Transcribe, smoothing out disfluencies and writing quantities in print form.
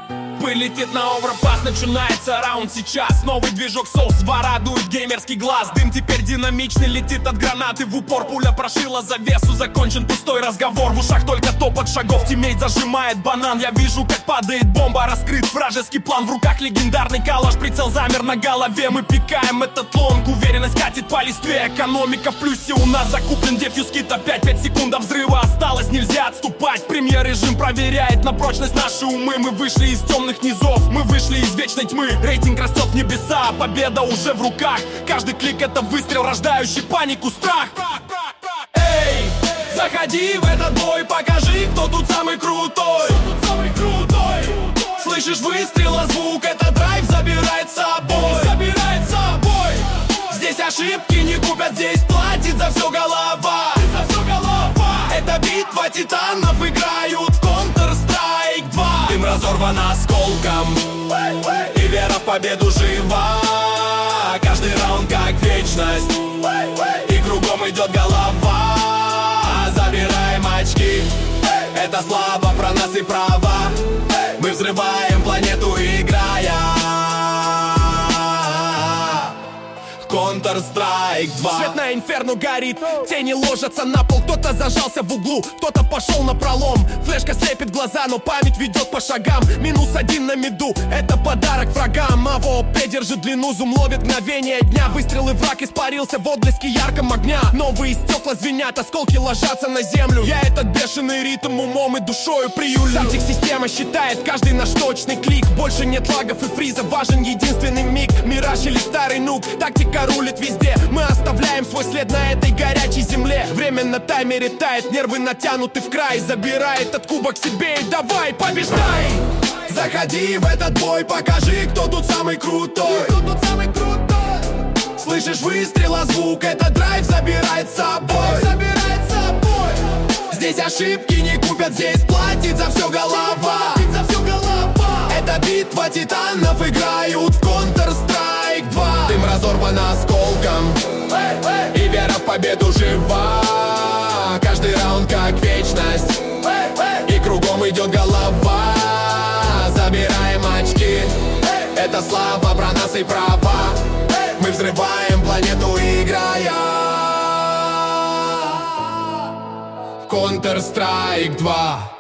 Пыль летит на overpass, начинается раунд сейчас. Новый движок соус ворадует геймерский глаз. Дым теперь динамичный, летит от гранаты в упор. Пуля прошила завесу, закончен пустой разговор. В ушах только топот шагов, тиммейт зажимает банан. Я вижу, как падает бомба, раскрыт вражеский план. В руках легендарный калаш, прицел замер на голове. Мы пикаем этот лонг, уверенность катит по листве. Экономика в плюсе, у нас закуплен дефьюз кит. Опять 5 секунд до взрыва осталось, нельзя отступать. Премьер-режим проверяет на прочность наши умы. Мы вышли из темных низов, мы вышли из вечной тьмы. Рейтинг растет в небеса, победа уже в руках. Каждый клик это выстрел, рождающий панику, страх. Эй, заходи в этот бой, покажи, кто тут самый крутой. Слышишь выстрела звук, это драйв забирает с собой. Здесь ошибки не купят, здесь платит за все голова. Это битва титанов, играют в Counter-Strike 2. Дым разорван осколком, и вера в победу жива. Каждый раунд как вечность, и кругом идет голова. Забираем очки, это слава про нас и права. Мы взрываем планету, играя Counter-Strike 2. Свет на инферно горит, тени ложатся на пол. Кто-то зажался в углу, кто-то пошел на пролом. Флешка слепит глаза, но память ведет по шагам. -1 на миду, это подарок врагам. А в ОП держит длину, зум ловит мгновение дня. Выстрелы, враг испарился в отблеске ярком огня. Новые стекла звенят, осколки ложатся на землю. Я этот бешеный ритм умом и душою приюлю. Сам система считает каждый наш точный клик. Больше нет лагов и фриза, важен единственный миг. Мираж или старый нук, тактика рулит везде. Мы оставляем свой след на этой горячей земле. Время на таймере тает, нервы натянуты в край. Забирай этот кубок себе и давай, побеждай! Заходи в этот бой, покажи, кто тут самый крутой. Слышишь выстрела звук, это драйв забирает с собой. Здесь ошибки не купят, здесь платит за все голова. Это битва титанов, играют в Counter-Strike 2. Дым разорван осколком, и вера в победу жива. Каждый раунд как вечность, и кругом идет голова. Забираем очки, это слава про нас и права. Мы взрываем планету, играя в Counter-Strike 2.